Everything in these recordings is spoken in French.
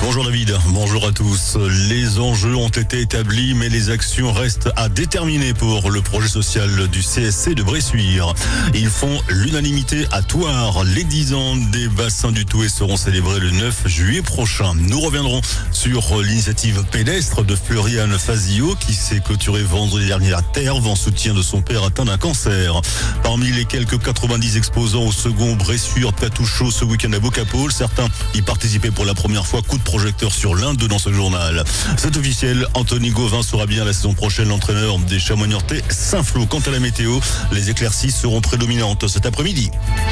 Bonjour David, bonjour à tous. Les enjeux ont été établis, mais les actions restent à déterminer pour le projet social du CSC de Bressuire. Ils font l'unanimité à Thouars. Les 10 ans des bassins du Thouet seront célébrés le 9 juillet prochain. Nous reviendrons sur l'initiative pédestre de Floriane Fazio qui s'est clôturée vendredi dernier à Terve en soutien de son père atteint d'un cancer. Parmi les quelques 90 exposants au second Bressuire Tattoo Show ce week-end à Bocapole, certains y participaient pour la première fois. Coup de projecteur sur l'un d'eux dans ce journal. C'est officiel, Anthony Gauvin sera bien la saison prochaine l'entraîneur des Chamois Niortais Saint-Flour. Quant à la météo, les éclaircies seront prédominantes cet après-midi.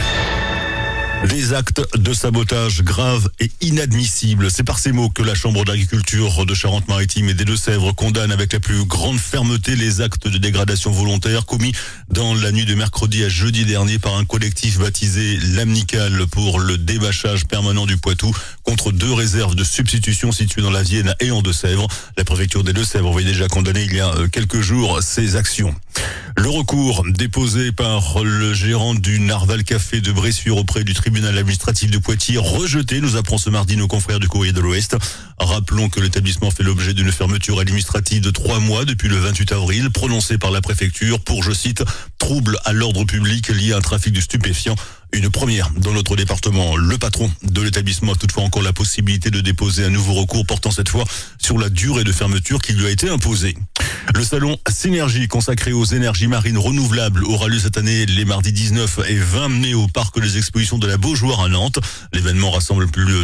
Des actes de sabotage graves et inadmissibles. C'est par ces mots que la Chambre d'agriculture de Charente-Maritime et des Deux-Sèvres condamne avec la plus grande fermeté les actes de dégradation volontaire commis dans la nuit de mercredi à jeudi dernier par un collectif baptisé l'Amicale pour le débâchage permanent du Poitou contre 2 réserves de substitution situées dans la Vienne et en Deux-Sèvres. La préfecture des Deux-Sèvres avait déjà condamné il y a quelques jours ces actions. Le recours déposé par le gérant du Narval Café de Bressuire auprès du tribunal administratif de Poitiers rejeté, nous apprend ce mardi nos confrères du Courrier de l'Ouest. Rappelons que l'établissement fait l'objet d'une fermeture administrative de 3 mois depuis le 28 avril, prononcée par la préfecture pour, je cite, trouble à l'ordre public lié à un trafic de stupéfiants. Une première dans notre département. Le patron de l'établissement a toutefois encore la possibilité de déposer un nouveau recours portant cette fois sur la durée de fermeture qui lui a été imposée. Le salon Synergie consacré aux énergies marines renouvelables aura lieu cette année les mardis 19 et 20 mai au parc des expositions de la Beaujoire à Nantes. L'événement rassemble plus de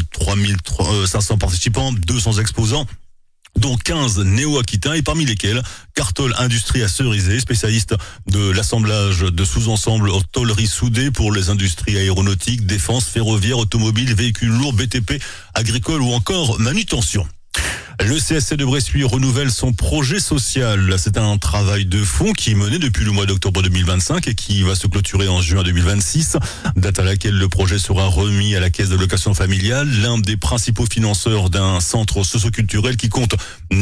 3500 participants, 200 exposants, dont 15 néo-aquitains et parmi lesquels Cartol Industrie à Cerizay, spécialiste de l'assemblage de sous-ensembles en tôlerie soudée pour les industries aéronautiques, défense, ferroviaire, automobile, véhicules lourds, BTP, agricole ou encore manutention. Le CSC de Bressuire renouvelle son projet social. C'est un travail de fond qui est mené depuis le mois d'octobre 2025 et qui va se clôturer en juin 2026, date à laquelle le projet sera remis à la caisse de location familiale, l'un des principaux financeurs d'un centre socio-culturel qui compte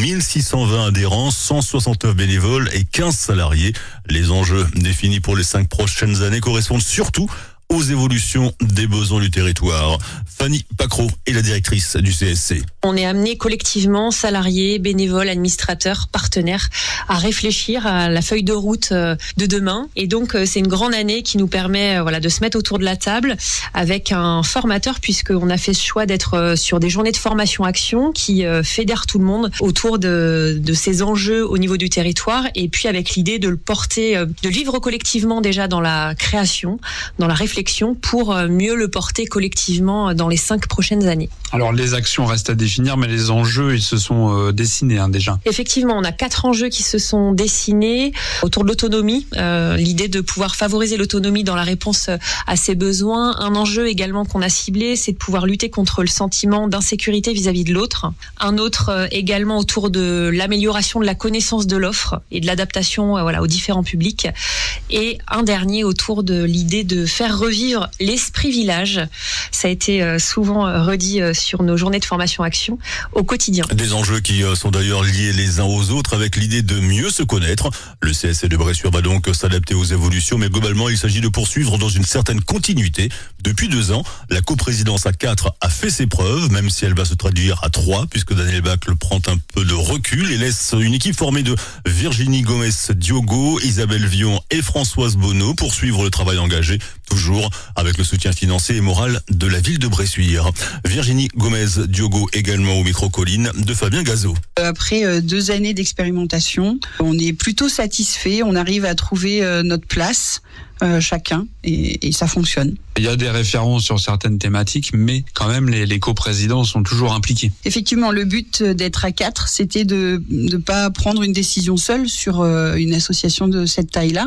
1620 adhérents, 169 bénévoles et 15 salariés. Les enjeux définis pour les 5 prochaines années correspondent surtout aux évolutions des besoins du territoire. Fanny Pacro est la directrice du CSC. On est amené collectivement, salariés, bénévoles, administrateurs, partenaires, à réfléchir à la feuille de route de demain. Et donc, c'est une grande année qui nous permet de se mettre autour de la table avec un formateur, puisqu'on a fait ce choix d'être sur des journées de formation action qui fédèrent tout le monde autour de ces enjeux au niveau du territoire. Et puis, avec l'idée de le porter, de le vivre collectivement déjà dans la création, dans la réflexion, pour mieux le porter collectivement dans les 5 prochaines années. Alors les actions restent à définir, mais les enjeux, ils se sont dessinés déjà. Effectivement, on a 4 enjeux qui se sont dessinés autour de l'autonomie, l'idée de pouvoir favoriser l'autonomie dans la réponse à ses besoins. Un enjeu également qu'on a ciblé, c'est de pouvoir lutter contre le sentiment d'insécurité vis-à-vis de l'autre. Un autre également autour de l'amélioration de la connaissance de l'offre et de l'adaptation aux différents publics. Et un dernier autour de l'idée de faire revivre l'esprit village. Ça a été souvent redit sur nos journées de formation action au quotidien. Des enjeux qui sont d'ailleurs liés les uns aux autres avec l'idée de mieux se connaître. Le CSC de Bressuire va donc s'adapter aux évolutions, mais globalement il s'agit de poursuivre dans une certaine continuité. Depuis 2 ans, la coprésidence à 4 a fait ses preuves, même si elle va se traduire à 3, puisque Daniel Bacle prend un peu de recul et laisse une équipe formée de Virginie Gomez Diogo, Isabelle Vion et Françoise Bonneau poursuivre le travail engagé, toujours avec le soutien financier et moral de la ville de Bressuire. Virginie Gomez Diogo également au micro Colline de Fabien Gazot. Après 2 années d'expérimentation, on est plutôt satisfait, on arrive à trouver notre place chacun et ça fonctionne. Il y a des références sur certaines thématiques, mais quand même les coprésidents sont toujours impliqués. Effectivement, le but d'être à 4, c'était de ne pas prendre une décision seule sur une association de cette taille-là.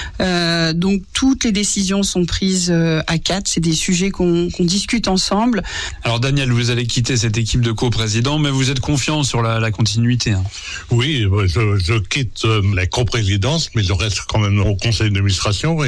Donc toutes les décisions sont prises à 4, c'est des sujets qu'on discute ensemble. Alors Daniel, vous allez quitter cette équipe de coprésidents, mais vous êtes confiant sur la continuité. Oui, je quitte la coprésidence, mais je reste quand même au conseil d'administration et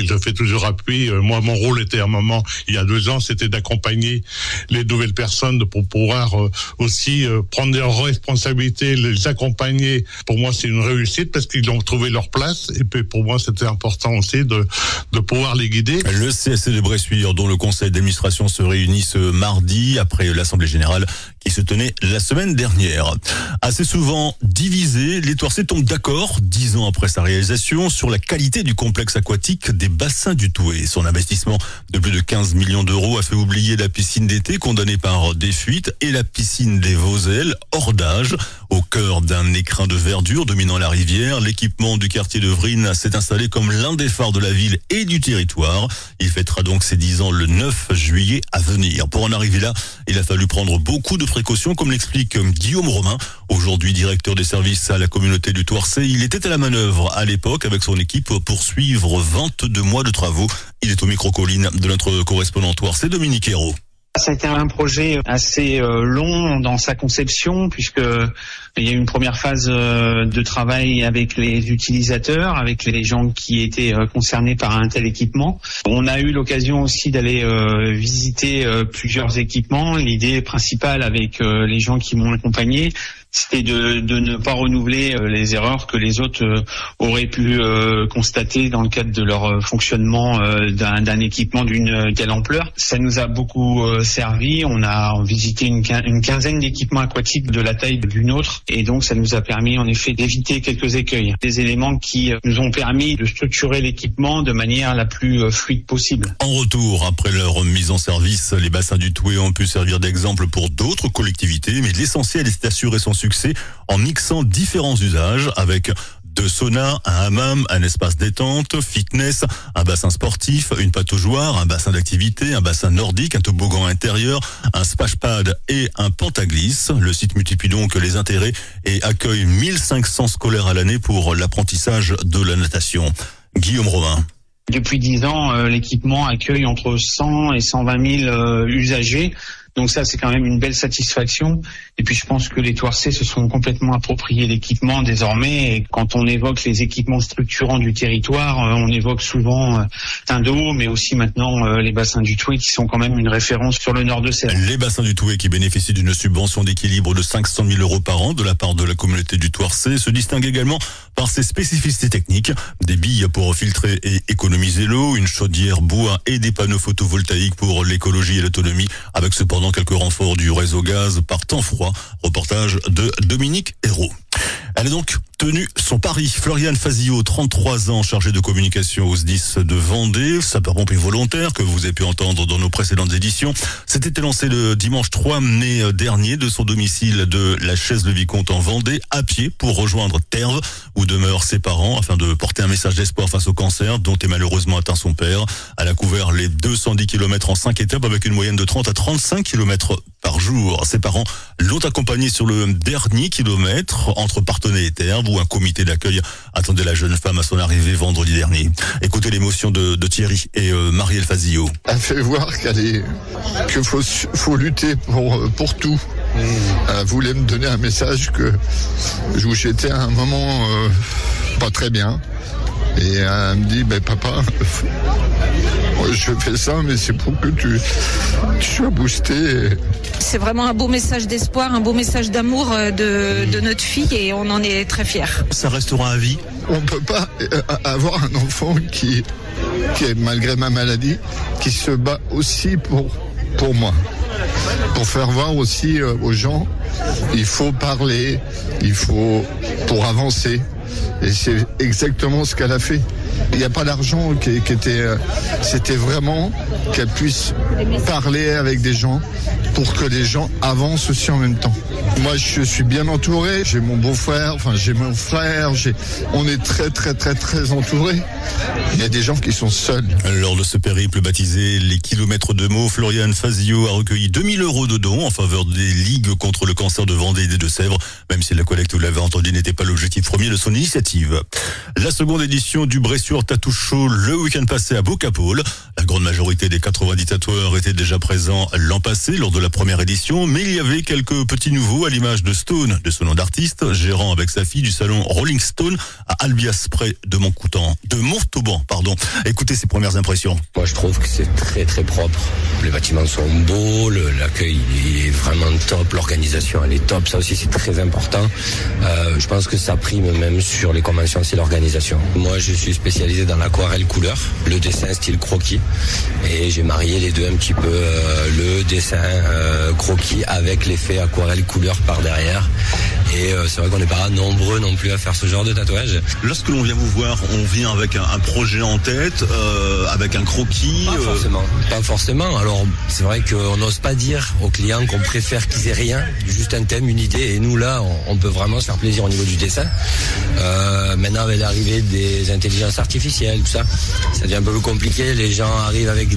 je fais toujours appui. Moi, mon rôle était à un moment, il y a 2 ans, c'était d'accompagner les nouvelles personnes pour pouvoir aussi prendre leurs responsabilités, les accompagner. Pour moi, c'est une réussite parce qu'ils ont trouvé leur place. Et puis, pour moi, c'était important aussi de pouvoir les guider. Le CSC de Bressuire, dont le conseil d'administration se réunit ce mardi après l'Assemblée générale qui se tenait la semaine dernière. Assez souvent divisés, les Thouarçais tombent d'accord, 10 ans après sa réalisation, sur la qualité du complexe aquatique des bassins du Thouet. Son investissement de plus de 15 millions d'euros a fait oublier la piscine d'été condamnée par des fuites et la piscine des Voselles, hors d'âge. Au cœur d'un écrin de verdure dominant la rivière, l'équipement du quartier de Vrines s'est installé comme l'un des phares de la ville et du territoire. Il fêtera donc ses 10 ans le 9 juillet à venir. Pour en arriver là, il a fallu prendre beaucoup de précautions, comme l'explique Guillaume Romain, aujourd'hui directeur des services à la communauté du Thouarçais. Il était à la manœuvre à l'époque avec son équipe pour suivre 22 mois de travaux. Il est au micro-colline de notre correspondant Thouarçais, Dominique Hérault. Ça a été un projet assez long dans sa conception, puisque il y a eu une première phase de travail avec les utilisateurs, avec les gens qui étaient concernés par un tel équipement. On a eu l'occasion aussi d'aller visiter plusieurs équipements. L'idée principale avec les gens qui m'ont accompagné, c'était de ne pas renouveler les erreurs que les autres auraient pu constater dans le cadre de leur fonctionnement d'un équipement d'une telle ampleur. Ça nous a beaucoup servi. On a visité une quinzaine d'équipements aquatiques de la taille d'une autre, et donc ça nous a permis en effet d'éviter quelques écueils. Des éléments qui nous ont permis de structurer l'équipement de manière la plus fluide possible. En retour, après leur mise en service, les bassins du Thouet ont pu servir d'exemple pour d'autres collectivités, mais l'essentiel est d'assurer son succès en mixant différents usages avec de sauna, un hammam, un espace détente, fitness, un bassin sportif, une pataugeoire, un bassin d'activité, un bassin nordique, un toboggan intérieur, un splashpad et un pentaglisse. Le site multiplie donc les intérêts et accueille 1500 scolaires à l'année pour l'apprentissage de la natation. Guillaume Romain. Depuis 10 ans, l'équipement accueille entre 100 et 120 000 usagers. Donc ça, c'est quand même une belle satisfaction. Et puis je pense que les Thouarçais se sont complètement appropriés l'équipement désormais. Et quand on évoque les équipements structurants du territoire, on évoque souvent Teint d'eau, mais aussi maintenant les bassins du Thouet qui sont quand même une référence sur le nord de Sèvres. Les bassins du Thouet qui bénéficient d'une subvention d'équilibre de 500 000 euros par an de la part de la communauté du Thouarçais se distinguent également par ses spécificités techniques. Des billes pour filtrer et économiser l'eau, une chaudière bois et des panneaux photovoltaïques pour l'écologie et l'autonomie, avec cependant quelques renforts du réseau gaz par temps froid. Reportage de Dominique Hérault. Elle a donc tenu son pari. Floriane Fazio, 33 ans, chargée de communication au SDIS de Vendée, sapeur-pompier volontaire que vous avez pu entendre dans nos précédentes éditions, s'était élancée le dimanche 3 mai dernier de son domicile de la Chaise-le-Vicomte en Vendée à pied pour rejoindre Terve où demeurent ses parents afin de porter un message d'espoir face au cancer dont est malheureusement atteint son père. Elle a couvert les 210 km en 5 étapes avec une moyenne de 30 à 35 km par jour. Ses parents l'ont accompagnée sur le dernier kilomètre entre Parthenay et Terve où un comité d'accueil attendait la jeune femme à son arrivée vendredi dernier. Écoutez l'émotion de Thierry et Marielle Fazio. Elle fait voir qu'il faut lutter pour tout. Elle voulait me donner un message où j'étais à un moment pas très bien. Et elle me dit, papa, je fais ça, mais c'est pour que tu sois boosté. C'est vraiment un beau message d'espoir, un beau message d'amour de notre fille et on en est très fiers. Ça restera à vie. On peut pas avoir un enfant qui est, malgré ma maladie, qui se bat aussi pour moi. Pour faire voir aussi aux gens, il faut parler, pour avancer. Et c'est exactement ce qu'elle a fait. Il n'y a pas d'argent qui était... C'était vraiment qu'elle puisse parler avec des gens pour que les gens avancent aussi en même temps. Moi, je suis bien entouré. J'ai mon beau-frère, j'ai mon frère. On est très, très, très, très entourés. Il y a des gens qui sont seuls. Lors de ce périple baptisé les kilomètres de mots, Floriane Fazio a recueilli 2000 € de dons en faveur des ligues contre le cancer de Vendée et des Deux-Sèvres, même si la collecte, vous l'avez entendu, n'était pas l'objectif premier de son initiative. La seconde édition du Bressuire Bressuire Tattoo Show le week-end passé à Bocapole. La grande majorité des 90 tatoueurs étaient déjà présents l'an passé lors de la première édition, mais il y avait quelques petits nouveaux à l'image de Stone, de son nom d'artiste, gérant avec sa fille du salon Rolling Stone à Albias près de Montauban. Écoutez ses premières impressions. Moi je trouve que c'est très très propre. Les bâtiments sont beaux, l'accueil est vraiment top, l'organisation elle est top, ça aussi c'est très important. Je pense que ça prime même sur les conventions, c'est l'organisation. Moi je suis spécialisé dans l'aquarelle couleur, le dessin style croquis, et j'ai marié les deux un petit peu, le dessin croquis avec l'effet aquarelle couleur par derrière. Et c'est vrai qu'on n'est pas nombreux non plus à faire ce genre de tatouage. Lorsque l'on vient vous voir, on vient avec un projet en tête, avec un croquis. Pas forcément. Alors c'est vrai qu'on n'ose pas dire aux clients qu'on préfère qu'ils aient rien, juste un thème, une idée. Et nous là, on peut vraiment se faire plaisir au niveau du dessin. Maintenant avec l'arrivée des intelligences artificielles, tout ça, ça devient un peu plus compliqué. Les gens arrivent avec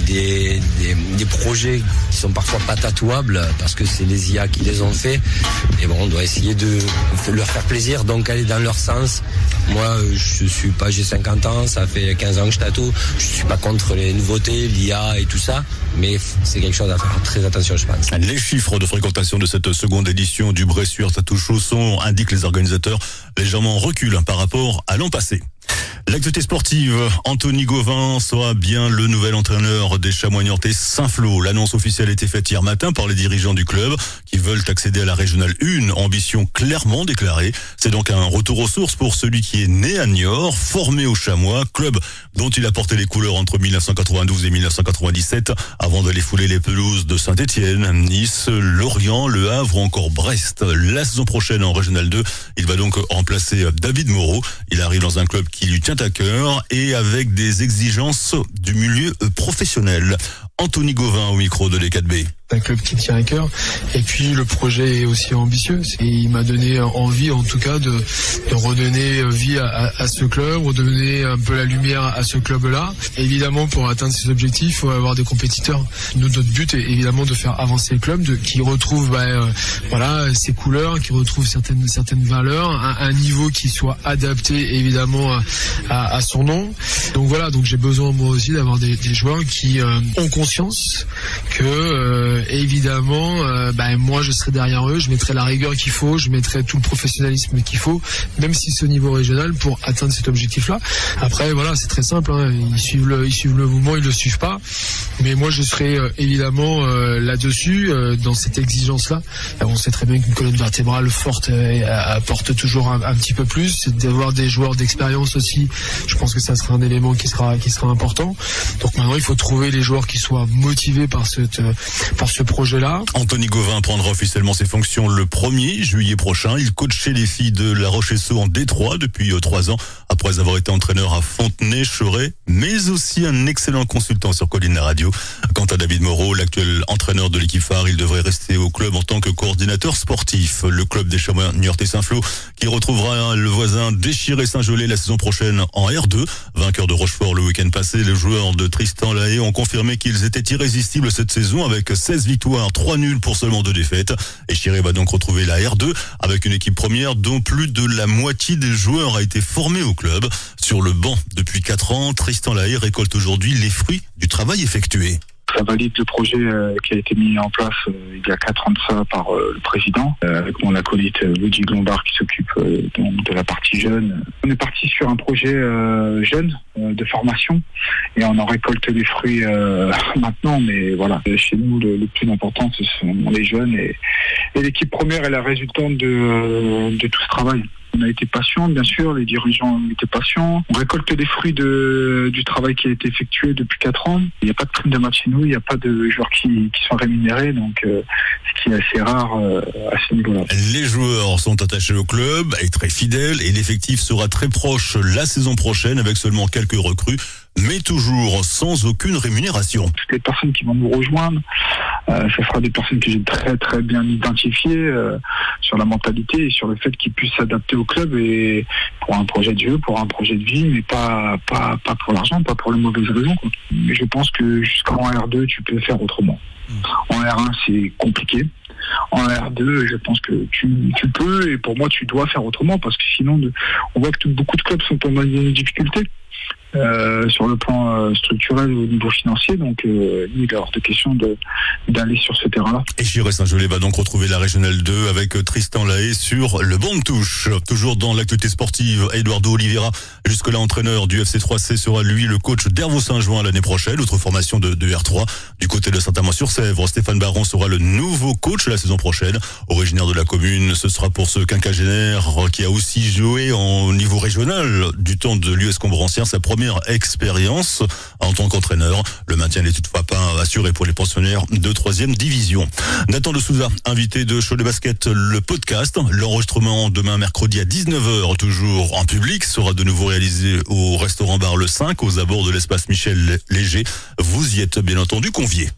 des projets qui sont parfois pas tatouables parce que c'est les IA qui les ont fait. Et bon, on doit essayer de leur faire plaisir, donc aller dans leur sens. Moi, j'ai 50 ans, ça fait 15 ans que je tatoue. Je suis pas contre les nouveautés, l'IA et tout ça, mais c'est quelque chose à faire très attention, je pense. Les chiffres de fréquentation de cette seconde édition du Bressuire Tattoo Show indiquent les organisateurs légèrement reculent par rapport à l'an passé. L'actualité sportive, Anthony Gauvin sera bien le nouvel entraîneur des Chamois niortais Saint-Flour. L'annonce officielle a été faite hier matin par les dirigeants du club qui veulent accéder à la régionale 1, ambition clairement déclarée. C'est donc un retour aux sources pour celui qui est né à Niort, formé au Chamois, club dont il a porté les couleurs entre 1992 et 1997 avant d'aller fouler les pelouses de Saint-Étienne, Nice, Lorient, Le Havre ou encore Brest. La saison prochaine en régionale 2, il va donc remplacer David Moreau. Il arrive dans un club qui lui tient à cœur et avec des exigences du milieu professionnel. Anthony Gauvin au micro de l'E4B. Un club qui tient à cœur et puis le projet est aussi ambitieux et il m'a donné envie en tout cas de redonner vie à ce club, redonner un peu la lumière à ce club-là. Évidemment pour atteindre ces objectifs il faut avoir des compétiteurs. Notre but est évidemment de faire avancer le club, qui retrouve ses couleurs, qui retrouve certaines valeurs, un niveau qui soit adapté évidemment à son nom. Donc voilà, donc j'ai besoin moi aussi d'avoir des joueurs qui ont conscience que évidemment moi je serai derrière eux, je mettrai la rigueur qu'il faut, je mettrai tout le professionnalisme qu'il faut, même si c'est au niveau régional, pour atteindre cet objectif là. Après voilà, c'est très simple, ils suivent le mouvement, ils le suivent pas, mais moi je serai évidemment là-dessus, dans cette exigence là. On sait très bien qu'une colonne vertébrale forte apporte toujours un petit peu plus, c'est d'avoir des joueurs d'expérience aussi. Je pense que ça sera un élément qui sera important. Donc maintenant il faut trouver les joueurs qui soient motivés par ce projet-là. Anthony Gauvin prendra officiellement ses fonctions le 1er juillet prochain. Il coachait les filles de La Roche-et-Sceaux en D3 depuis 3 ans, après avoir été entraîneur à Fontenay, Choret, mais aussi un excellent consultant sur Colline Radio. Quant à David Moreau, l'actuel entraîneur de l'équipe phare, il devrait rester au club en tant que coordinateur sportif. Le club des Chamois niortais Saint-Flour qui retrouvera le voisin déchiré Saint-Gelais la saison prochaine en R2. Vainqueur de Rochefort le week-end passé, les joueurs de Tristan Lahaye ont confirmé qu'ils étaient irrésistibles cette saison avec 16 victoires, 3 nuls pour seulement 2 défaites. Et Chiré va donc retrouver la R2 avec une équipe première dont plus de la moitié des joueurs a été formée au club. Sur le banc depuis 4 ans, Tristan Lahaye récolte aujourd'hui les fruits du travail effectué. Ça valide le projet qui a été mis en place il y a 4 ans de ça par le président, avec mon acolyte Ludwig Lombard qui s'occupe donc de la partie jeune. On est parti sur un projet jeune de formation et on en récolte les fruits maintenant, mais voilà. Chez nous, le plus important, ce sont les jeunes et l'équipe première est la résultante de tout ce travail. On a été patient, bien sûr, les dirigeants ont été patients. On récolte les fruits du travail qui a été effectué depuis 4 ans. Il n'y a pas de prime de match chez nous, il n'y a pas de joueurs qui sont rémunérés, donc ce qui est assez rare à ce niveau-là. Les joueurs sont attachés au club et très fidèles et l'effectif sera très proche la saison prochaine avec seulement quelques recrues, mais toujours sans aucune rémunération. Toutes les personnes qui vont nous rejoindre, ça sera des personnes que j'ai très très bien identifiées sur la mentalité et sur le fait qu'ils puissent s'adapter au club et pour un projet de jeu, pour un projet de vie, mais pas pour l'argent, pas pour les mauvaises raisons, quoi. Mais je pense que jusqu'en R2, tu peux faire autrement. En R1, c'est compliqué. En R2, je pense que tu peux, et pour moi, tu dois faire autrement, parce que sinon, on voit que beaucoup de clubs sont en difficulté. sur le plan structurel au niveau financier, donc il est hors de question d'aller sur ce terrain-là. Et Chiré-Saint-Gelais va donc retrouver la Régionale 2 avec Tristan Lahaye sur le banc de touche. Toujours dans l'actualité sportive, Eduardo Oliveira, jusque-là entraîneur du FC 3C, sera lui le coach d'Hervaux Saint-Jouin l'année prochaine, autre formation de R3. Du côté de Saint-Amand-sur-Sèvre, Stéphane Baron sera le nouveau coach la saison prochaine. Originaire de la commune, ce sera pour ce quinquagénaire qui a aussi joué au niveau régional du temps de l'US Combrancière sa première expérience en tant qu'entraîneur. Le maintien n'est toutefois pas assuré pour les pensionnaires de 3e division. Nathan de Souza, invité de Show de Basket, le podcast. L'enregistrement demain mercredi à 19h, toujours en public, sera de nouveau réalisé au restaurant bar Le 5, aux abords de l'espace Michel Léger. Vous y êtes bien entendu conviés.